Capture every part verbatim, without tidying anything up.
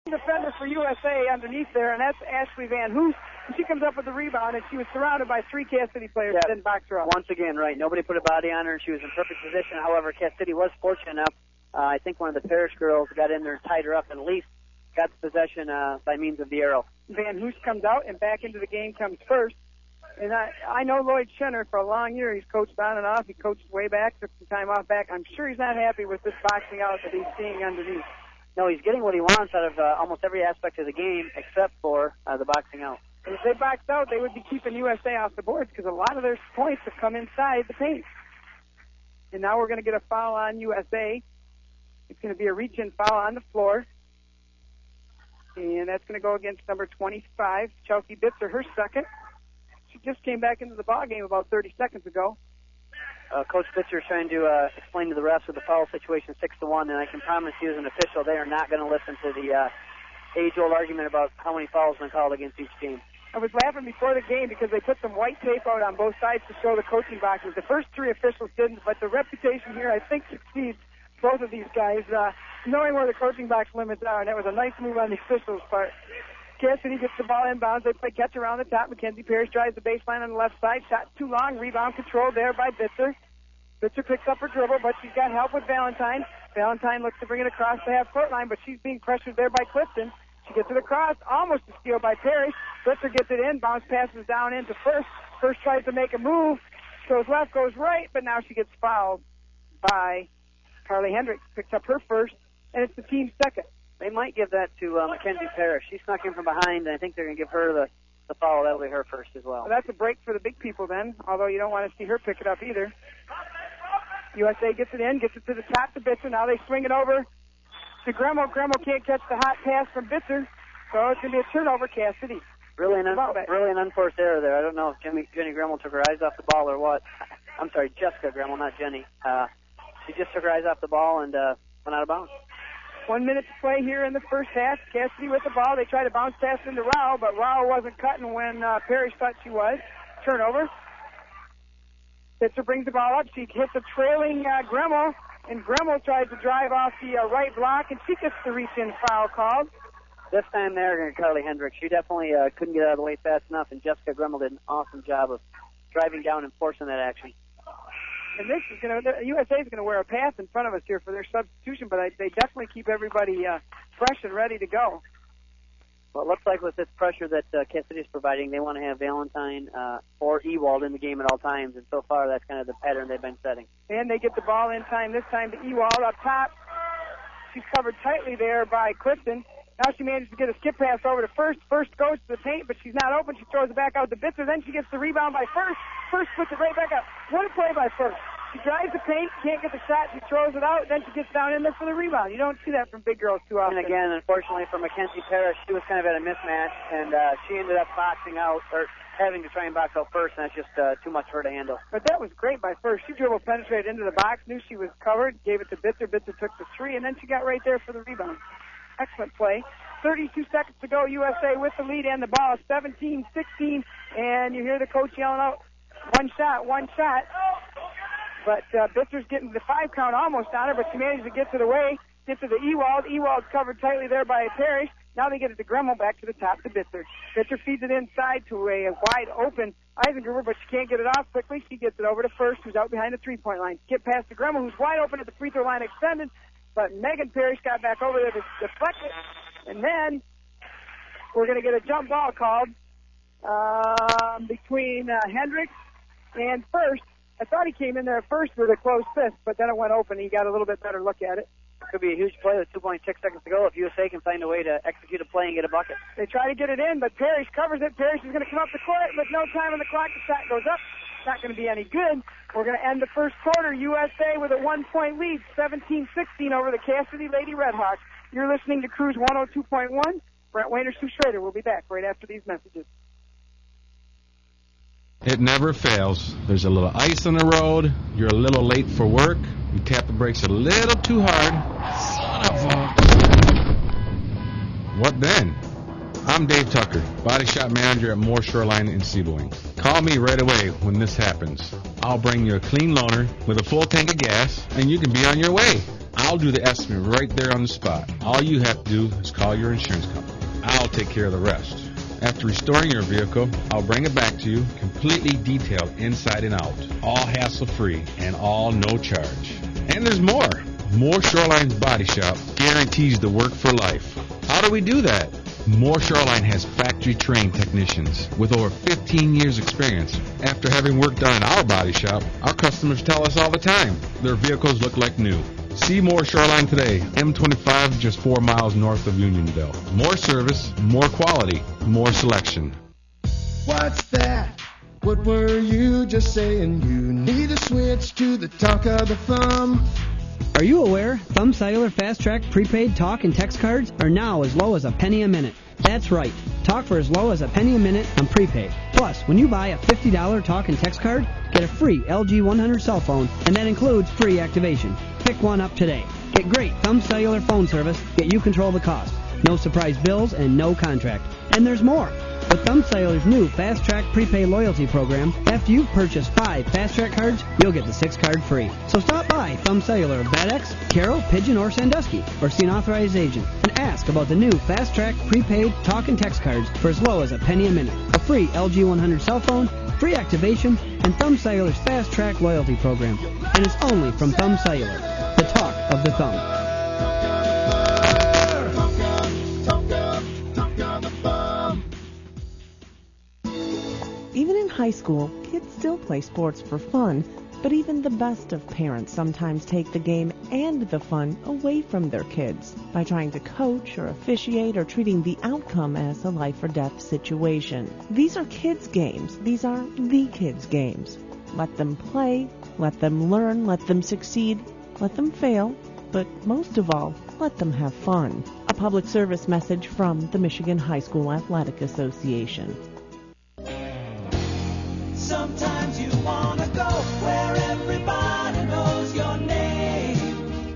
Defender for U S A underneath there, and that's Ashley Van Hoos. She comes up with the rebound, and she was surrounded by three Cass City players yeah. that didn't box her up. Once again, right, nobody put a body on her, and she was in perfect position. However, Cass City was fortunate enough. Uh, I think one of the Parrish girls got in there and tied her up, and at least got the possession uh, by means of the arrow. Van Hoos comes out, and back into the game comes first. And I, I know Lloyd Schenner for a long year. He's coached on and off. He coached way back, took some time off back. I'm sure he's not happy with this boxing out that he's seeing underneath. No, he's getting what he wants out of uh, almost every aspect of the game except for uh, the boxing out. And if they boxed out, they would be keeping U S A off the boards because a lot of their points have come inside the paint. And now we're going to get a foul on U S A. It's going to be a reach-in foul on the floor. And that's going to go against number twenty-five, Chelsea Bitzer, her second. She just came back into the ball game about thirty seconds ago. Uh, Coach Bitzer is trying to uh, explain to the refs with the foul situation six to one, and I can promise you as an official they are not going to listen to the uh, age-old argument about how many fouls have been called against each team. I was laughing before the game because they put some white tape out on both sides to show the coaching boxes. The first three officials didn't, but the reputation here, I think, succeeds both of these guys, uh, knowing where the coaching box limits are, and that was a nice move on the officials' part. Cass City gets the ball inbounds. They play catch around the top. Mackenzie Parrish drives the baseline on the left side. Shot too long. Rebound controlled there by Bitzer. Bitzer picks up her dribble, but she's got help with Valentine. Valentine looks to bring it across the half-court line, but she's being pressured there by Clifton. She gets it across, almost a steal by Parrish. Bitzer gets it in. Bounce passes down into First. First tries to make a move. Goes left, goes right, but now she gets fouled by Carly Hendricks. Picks up her first, and it's the team's second. They might give that to uh, Mackenzie Parrish. She snuck in from behind, and I think they're going to give her the, the foul. That'll be her first as well. Well, that's a break for the big people then, although you don't want to see her pick it up either. U S A gets it in, gets it to the top to Bitzer. Now they swing it over to Gremmel. Gremmel can't catch the hot pass from Bitzer, so it's going to be a turnover, Cass City. Really an, un- really an unforced error there. I don't know if Jimmy, Jenny Gremmel took her eyes off the ball or what. I'm sorry, Jessica Gremmel, not Jenny. Uh, she just took her eyes off the ball and uh, went out of bounds. One minute to play here in the first half. Cass City with the ball. They try to bounce pass into Rao, but Rao wasn't cutting when uh, Parrish thought she was. Turnover. Bitzer brings the ball up. She hits a trailing uh, Gremmel, and Gremmel tries to drive off the uh, right block, and she gets the reach-in foul called. This time they're going to Carly Hendricks. She definitely uh, couldn't get out of the way fast enough, and Jessica Gremmel did an awesome job of driving down and forcing that action. And this is going to, U S A is going to wear a pass in front of us here for their substitution, but I, they definitely keep everybody uh, fresh and ready to go. Well, it looks like with this pressure that uh, Cass City is providing, they want to have Valentine uh, or Ewald in the game at all times, and so far that's kind of the pattern they've been setting. And they get the ball in time, this time to Ewald up top. She's covered tightly there by Clifton. Now she manages to get a skip pass over to First. First goes to the paint, but she's not open. She throws it back out to Bitzer. Then she gets the rebound by First. First puts it right back up. What a play by First. She drives the paint, can't get the shot. She throws it out. Then she gets down in there for the rebound. You don't see that from big girls too often. And again, unfortunately for Mackenzie Parrish, she was kind of at a mismatch, and uh, she ended up boxing out, or having to try and box out First, and that's just uh, too much for her to handle. But that was great by First. She dribble penetrated into the box, knew she was covered, gave it to Bitzer. Bitzer took the three, and then she got right there for the rebound. Excellent play. thirty-two seconds to go. U S A with the lead and the ball. seventeen sixteen, and you hear the coach yelling out, one shot, one shot. But uh, Bitzer's getting the five count almost on her, but she managed to get to the way, get to the Ewald. Ewald's covered tightly there by Parrish. Now they get it to Gremmel, back to the top to Bitzer. Bitzer feeds it inside to a wide open Eisengruber, but she can't get it off quickly. She gets it over to First, who's out behind the three-point line. Skip past to Gremmel, who's wide open at the free throw line extended, but Megan Parrish got back over there to deflect it. And then we're going to get a jump ball called um, between uh, Hendricks and First. I thought he came in there at first with a closed fist, but then it went open. He got a little bit better look at it. Could be a huge play with two point six seconds to go if U S A can find a way to execute a play and get a bucket. They try to get it in, but Parrish covers it. Parrish is going to come up the court with no time on the clock. The shot goes up. It's not going to be any good. We're going to end the first quarter. U S A with a one-point lead, seventeen sixteen over the Cass City Lady Redhawks. You're listening to Cruise one oh two point one. Brent Wayner, Sue Schrader. We'll be back right after these messages. It never fails. There's a little ice on the road. You're a little late for work. You tap the brakes a little too hard. Son of a... What then? I'm Dave Tucker, body shop manager at Moore Shoreline in Seaboing. Call me right away when this happens. I'll bring you a clean loaner with a full tank of gas, and you can be on your way. I'll I'll do the estimate right there on the spot. All you have to do is call your insurance company. I'll take care of the rest. After restoring your vehicle, I'll bring it back to you, completely detailed inside and out, all hassle-free, and all no charge. And there's more. Moore Shoreline's Body Shop guarantees the work for life. How do we do that? Moore Shoreline has factory-trained technicians with over fifteen years experience. After having work done in our body shop, our customers tell us all the time their vehicles look like new. See Moore Shoreline today, M twenty-five, just four miles north of Unionville. More service, more quality, more selection. What's that? What were you just saying? You need to switch to the talk of the thumb. Are you aware Thumb Cellular Fast Track prepaid talk and text cards are now as low as a penny a minute? That's right. Talk for as low as a penny a minute on prepaid. Plus, when you buy a fifty dollars talk and text card, get a free L G one hundred cell phone, and that includes free activation. Pick one up today. Get great Thumb Cellular phone service, yet you control the cost. No surprise bills and no contract. And there's more. With Thumb Cellular's new Fast Track Prepaid Loyalty Program, after you've purchased five Fast Track cards, you'll get the sixth card free. So stop by Thumb Cellular of Bad X, Carroll, Pigeon, or Sandusky, or see an authorized agent, and ask about the new Fast Track Prepaid Talk and Text cards for as low as a penny a minute. A free L G one hundred cell phone, free activation, and Thumb Cellular's Fast Track Loyalty Program. And it's only from Thumb Cellular, the talk of the thumb. Even in high school, kids still play sports for fun, but even the best of parents sometimes take the game and the fun away from their kids by trying to coach or officiate or treating the outcome as a life or death situation. These are kids' games. These are the kids' games. Let them play, let them learn, let them succeed, let them fail, but most of all, let them have fun. A public service message from the Michigan High School Athletic Association. Sometimes you want to go where everybody knows your name,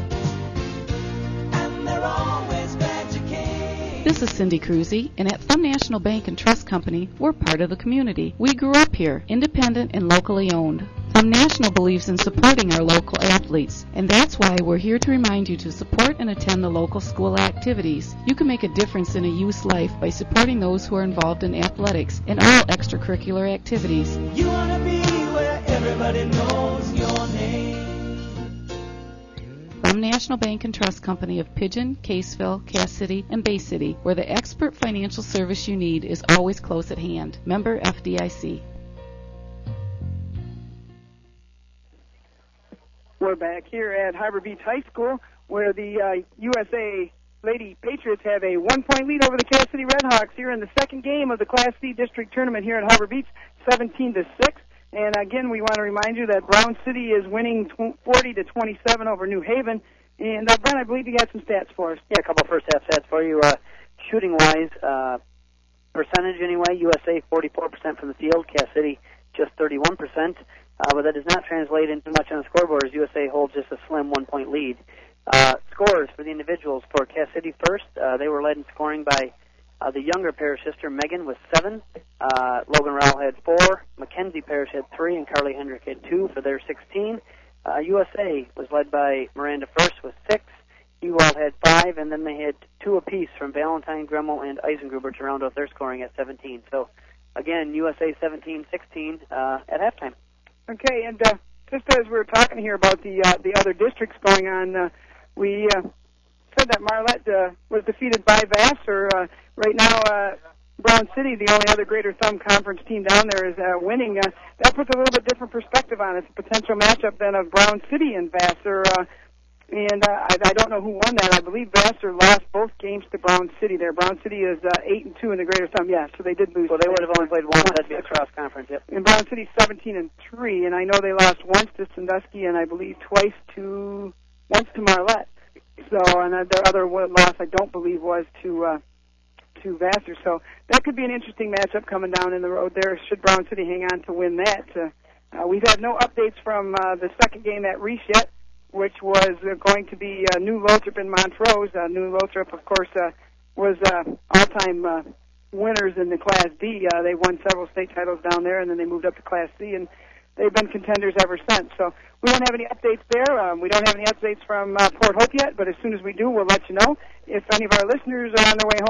and they're always glad you came. This is Cindy Cruzy, and at Thumb National Bank and Trust Company, we're part of the community. We grew up here, independent and locally owned. Thumb National believes in supporting our local athletes, and that's why we're here to remind you to support and attend the local school activities. You can make a difference in a youth's life by supporting those who are involved in athletics and all extracurricular activities. You want to be where everybody knows your name. Thumb National Bank and Trust Company of Pigeon, Caseville, Cass City, and Bay City, where the expert financial service you need is always close at hand. Member F D I C. We're back here at Harbor Beach High School, where the uh, U S A Lady Patriots have a one-point lead over the Cass City Redhawks here in the second game of the Class C District Tournament here at Harbor Beach, seventeen to six. And again, we want to remind you that Brown City is winning forty to twenty-seven over New Haven. And uh, Brent, I believe you got some stats for us. Yeah, a couple of first half stats for you. Uh, shooting-wise, uh, percentage anyway, U S A forty-four percent from the field, Cass City just thirty-one percent. Uh, but that does not translate into much on the scoreboard as U S A holds just a slim one-point lead. Uh, scores for the individuals for Cass City first. Uh, they were led in scoring by uh, the younger Parrish sister, Megan, with seven. Uh, Logan Rowell had four. Mackenzie Parrish had three, and Carly Hendrick had two for their sixteen. Uh, U S A was led by Miranda First with six. Ewald had five, and then they had two apiece from Valentine, Gremmel, and Eisengruber to round out their scoring at seventeen. So, again, U S A seventeen sixteen uh, at halftime. Okay, and uh, just as we were talking here about the uh, the other districts going on, uh, we uh, said that Marlette uh, was defeated by Vassar. Uh, right now, uh, Brown City, the only other Greater Thumb Conference team down there, is uh, winning. Uh, that puts a little bit different perspective on it. It's a potential matchup then of Brown City and Vassar. Uh, and uh, I, I don't know who won that. I believe Vassar lost both games to Brown City there. Brown City is uh, eight and two in the Greater Thumb. Yeah, so they did lose. Well, they would have only played one. That'd be a cross conference. Yep. And Brown City seventeen and three, and I know they lost once to Sandusky, and I believe twice to once to Marlette. So, and uh, their other loss, I don't believe, was to uh, to Vassar. So that could be an interesting matchup coming down in the road there. Should Brown City hang on to win that? Uh, uh, we've had no updates from uh, the second game at Reese yet, which was uh, going to be uh, New Lothrop and Montrose. Uh, New Lothrop, of course, uh, was uh, all-time uh, winners in the Class D. Uh, they won several state titles down there, and then they moved up to Class C. And they've been contenders ever since. So we don't have any updates there. Um, we don't have any updates from uh, Port Hope yet, but as soon as we do, we'll let you know. If any of our listeners are on their way home